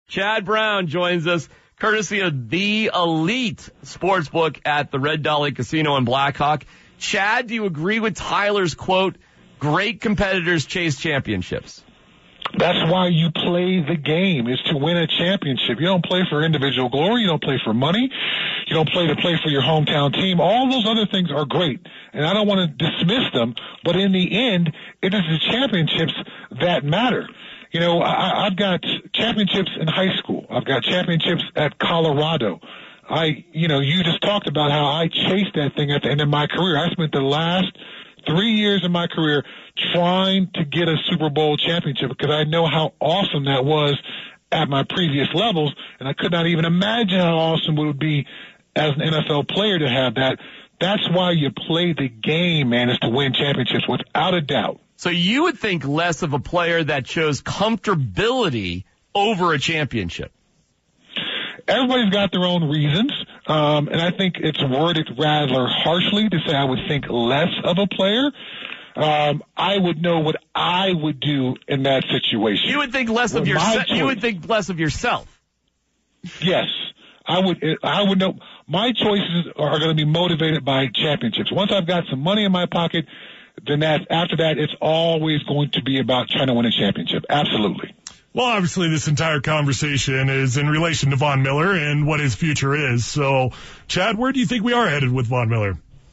Chad Brown joins us, courtesy of The Elite Sportsbook at the Red Dolly Casino in Blackhawk. Chad, do you agree with Tyler's quote, great competitors chase championships? That's why you play the game, is to win a championship. You don't play for individual glory. You don't play for money. You don't play to play for your hometown team. All those other things are great, and I don't want to dismiss them, but in the end, it is the championships that matter. You know, I've got championships in high school. I've got championships at Colorado. You just talked about how I chased that thing at the end of my career. I spent the last 3 years of my career trying to get a Super Bowl championship because I know how awesome that was at my previous levels, and I could not even imagine how awesome it would be as an NFL player to have that. That's why you play the game, man, is to win championships without a doubt. So you would think less of a player that chose comfortability over a championship? Everybody's got their own reasons, and I think it's worded rather harshly to say I would think less of a player. I would know what I would do in that situation. You would think less of yourself. You would think less of yourself. Yes, I would know. My choices are going to be motivated by championships. Once I've got some money in my pocket, then after that, it's always going to be about trying to win a championship. Absolutely. Well, obviously, this entire conversation is in relation to Von Miller and what his future is. So, Chad, where do you think we are headed with Von Miller?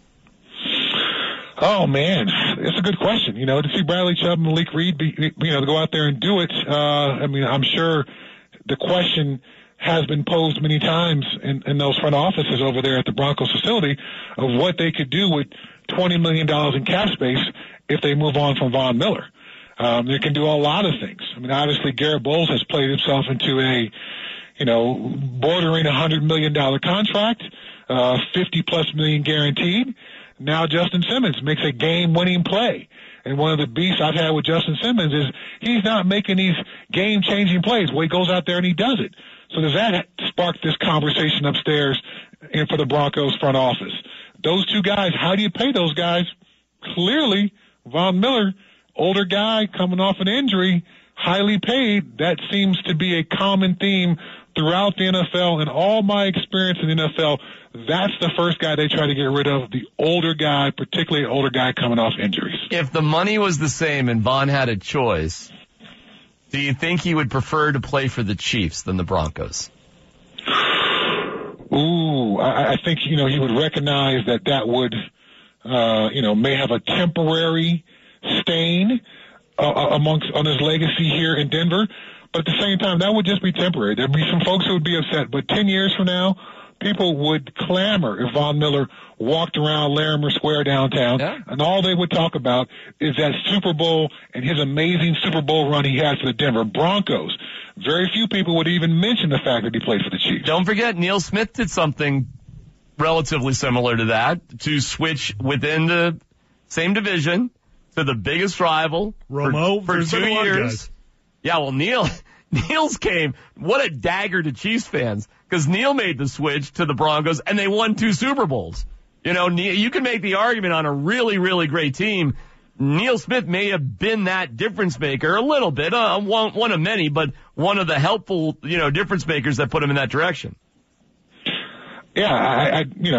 Oh, man, it's a good question. You know, to see Bradley Chubb and Malik Reed, to go out there and do it, I'm sure the question has been posed many times in those front offices over there at the Broncos facility of what they could do with $20 million in cap space if they move on from Von Miller. They can do a lot of things. I mean, obviously, Garrett Bowles has played himself into a, bordering $100 million contract, 50-plus million guaranteed. Now Justin Simmons makes a game-winning play. And one of the beasts I've had with Justin Simmons is he's not making these game-changing plays. Well, he goes out there and he does it. So does that spark this conversation upstairs for the Broncos front office? Those two guys, how do you pay those guys? Clearly, Von Miller, older guy coming off an injury, highly paid. That seems to be a common theme throughout the NFL. In all my experience in the NFL, that's the first guy they try to get rid of, the older guy, particularly an older guy coming off injuries. If the money was the same and Von had a choice, do you think he would prefer to play for the Chiefs than the Broncos? Ooh, I think, he would recognize that would, may have a temporary stain on his legacy here in Denver. But at the same time, that would just be temporary. There'd be some folks who would be upset. But 10 years from now, people would clamor if Von Miller walked around Larimer Square downtown, and all they would talk about is that Super Bowl and his amazing Super Bowl run he had for the Denver Broncos. Very few people would even mention the fact that he played for the Chiefs. Don't forget, Neil Smith did something relatively similar to that, to switch within the same division to the biggest rival Romo for 2 years. Yeah, well, Neil's came. What a dagger to Chiefs fans, because Neil made the switch to the Broncos and they won 2 Super Bowls. You can make the argument on a really, really great team. Neil Smith may have been that difference maker a little bit, one of many, but one of the helpful, difference makers that put him in that direction. Yeah,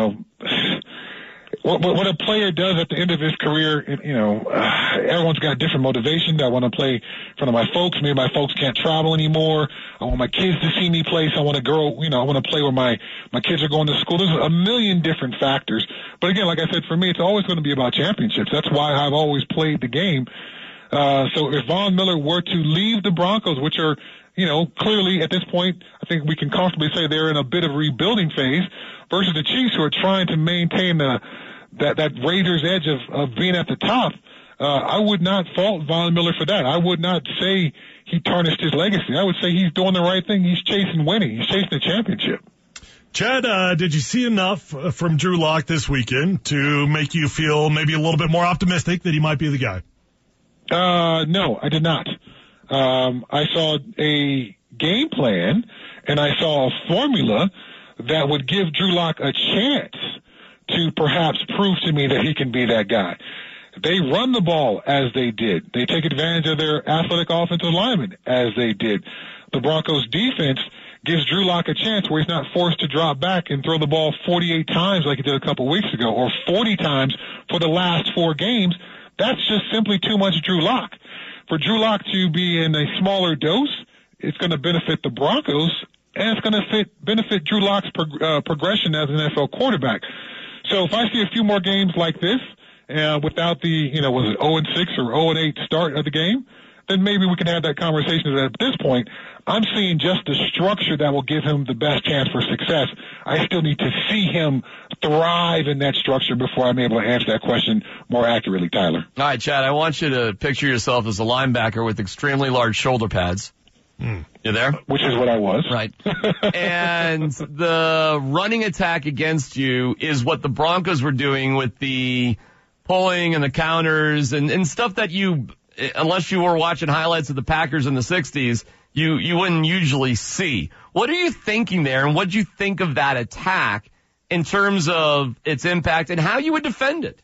what a player does at the end of his career, everyone's got different motivations. I want to play in front of my folks. Maybe my folks can't travel anymore. I want my kids to see me play, so I want to go, I want to play where my kids are going to school. There's a million different factors. But again, like I said, for me, it's always going to be about championships. That's why I've always played the game. So if Von Miller were to leave the Broncos, which are, clearly at this point, I think we can comfortably say they're in a bit of rebuilding phase, versus the Chiefs who are trying to maintain that Raiders edge of being at the top, I would not fault Von Miller for that. I would not say he tarnished his legacy. I would say he's doing the right thing. He's chasing winning. He's chasing the championship. Chad, did you see enough from Drew Lock this weekend to make you feel maybe a little bit more optimistic that he might be the guy? No, I did not. I saw a game plan, and I saw a formula that would give Drew Lock a chance to perhaps prove to me that he can be that guy. They run the ball as they did. They take advantage of their athletic offensive linemen as they did. the Broncos defense gives Drew Lock a chance where he's not forced to drop back and throw the ball 48 times like he did a couple weeks ago, or 40 times for the last 4 games. That's just simply too much Drew Lock. For Drew Lock to be in a smaller dose, it's going to benefit the Broncos, and it's going to benefit Drew Lock's progression as an NFL quarterback. So if I see a few more games like this, without the, was it 0-6 or 0-8 start of the game, then maybe we can have that conversation. At this point, I'm seeing just the structure that will give him the best chance for success. I still need to see him thrive in that structure before I'm able to answer that question more accurately, Tyler. All right, Chad, I want you to picture yourself as a linebacker with extremely large shoulder pads. You there? Which is what I was. Right. And the running attack against you is what the Broncos were doing with the pulling and the counters and stuff that you, unless you were watching highlights of the Packers in the 60s, you wouldn't usually see. What are you thinking there, and what do you think of that attack in terms of its impact and how you would defend it?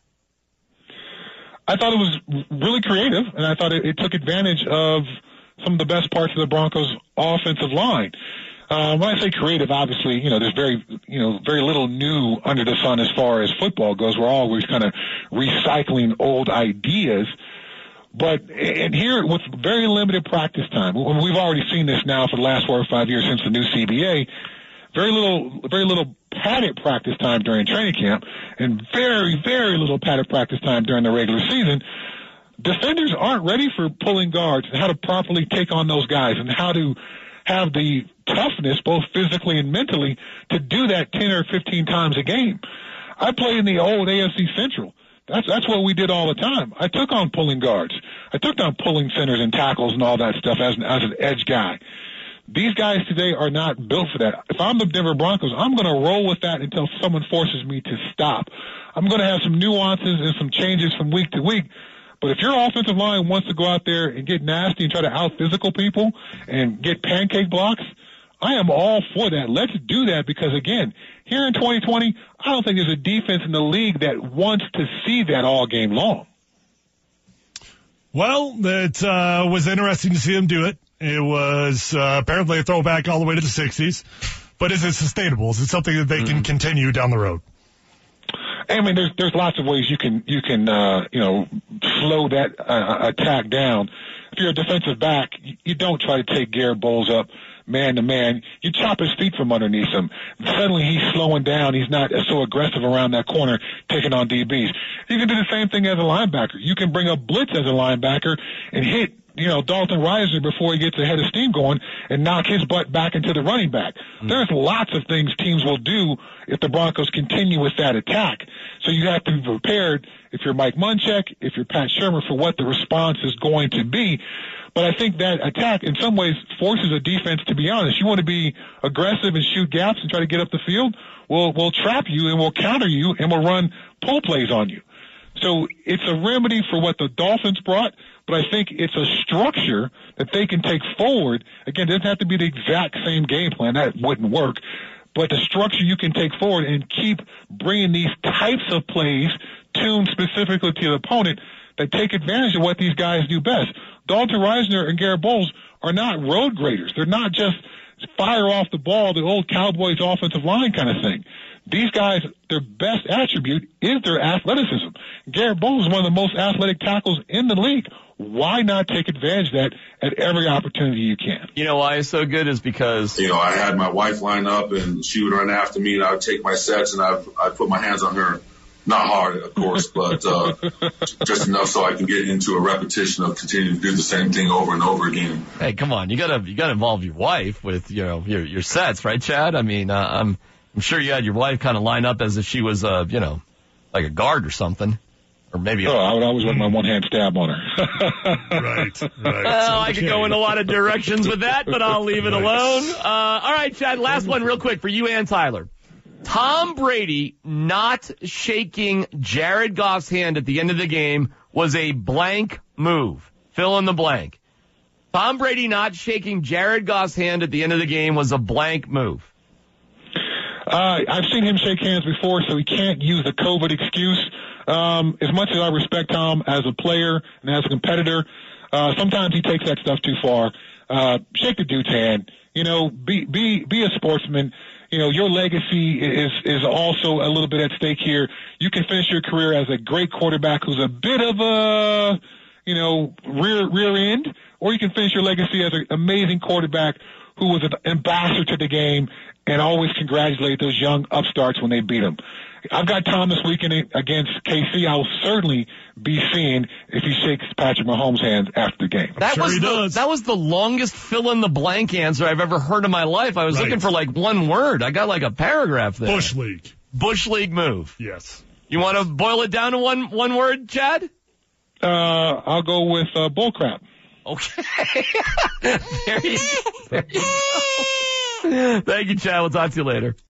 I thought it was really creative, and I thought it took advantage of some of the best parts of the Broncos' offensive line. When I say creative, obviously, there's very little new under the sun as far as football goes. We're always kind of recycling old ideas. But, and here with very limited practice time, we've already seen this now for the last 4 or 5 years since the new CBA, very little padded practice time during training camp, and very, very little padded practice time during the regular season. Defenders aren't ready for pulling guards and how to properly take on those guys and how to have the toughness, both physically and mentally, to do that 10 or 15 times a game. I played in the old AFC Central. That's what we did all the time. I took on pulling guards. I took on pulling centers and tackles and all that stuff as an edge guy. These guys today are not built for that. If I'm the Denver Broncos, I'm going to roll with that until someone forces me to stop. I'm going to have some nuances and some changes from week to week. But if your offensive line wants to go out there and get nasty and try to out-physical people and get pancake blocks, I am all for that. Let's do that because, again, here in 2020, I don't think there's a defense in the league that wants to see that all game long. Well, it was interesting to see them do it. It was apparently a throwback all the way to the 60s. But is it sustainable? Is it something that they can continue down the road? I mean, there's lots of ways you can slow that attack down. If you're a defensive back, you don't try to take Garrett Bowles up man to man. You chop his feet from underneath him. Suddenly he's slowing down. He's not so aggressive around that corner taking on DBs. You can do the same thing as a linebacker. You can bring a blitz as a linebacker and hit Dalton Risner before he gets a head of steam going and knock his butt back into the running back. There's lots of things teams will do if the Broncos continue with that attack. So you have to be prepared if you're Mike Munchak, if you're Pat Shurmur, for what the response is going to be. But I think that attack in some ways forces a defense to be honest. You want to be aggressive and shoot gaps and try to get up the field? We'll trap you and we'll counter you and we'll run pull plays on you. So it's a remedy for what the Dolphins brought, but I think it's a structure that they can take forward. Again, it doesn't have to be the exact same game plan. That wouldn't work. But the structure you can take forward and keep bringing these types of plays tuned specifically to the opponent that take advantage of what these guys do best. Dalton Risner and Garrett Bowles are not road graders. They're not just fire off the ball, the old Cowboys offensive line kind of thing. These guys, their best attribute is their athleticism. Garrett Bowles is one of the most athletic tackles in the league. Why not take advantage of that at every opportunity you can? You know why it's so good is because... I had my wife line up, and she would run after me, and I would take my sets, and I'd put my hands on her. Not hard, of course, but just enough so I can get into a repetition of continuing to do the same thing over and over again. Hey, come on. You gotta involve your wife with, your sets, right, Chad? I mean, I'm sure you had your wife kind of line up as if she was, like a guard or something. Or maybe. Oh, I would always let my one-hand stab on her. Right. Well, I could go in a lot of directions with that, but I'll leave it alone. All right, Chad, last one real quick for you and Tyler. Tom Brady not shaking Jared Goff's hand at the end of the game was a blank move. Fill in the blank. Tom Brady not shaking Jared Goff's hand at the end of the game was a blank move. I've seen him shake hands before, so he can't use the COVID excuse. As much as I respect Tom as a player and as a competitor, sometimes he takes that stuff too far. shake the dude's hand. You know, be a sportsman. You know, your legacy is also a little bit at stake here. You can finish your career as a great quarterback who's a bit of a, you know, rear end, or you can finish your legacy as an amazing quarterback who was an ambassador to the game and always congratulate those young upstarts when they beat them. I've got Tom this weekend against KC. I'll certainly be seeing if he shakes Patrick Mahomes' hands after the game. That was the longest fill-in-the-blank answer I've ever heard in my life. I was looking for like one word. I got like a paragraph there. Bush League. Bush League move. Yes. You want to boil it down to one word, Chad? I'll go with bullcrap. Okay. There you go. Thank you, Chad. We'll talk to you later.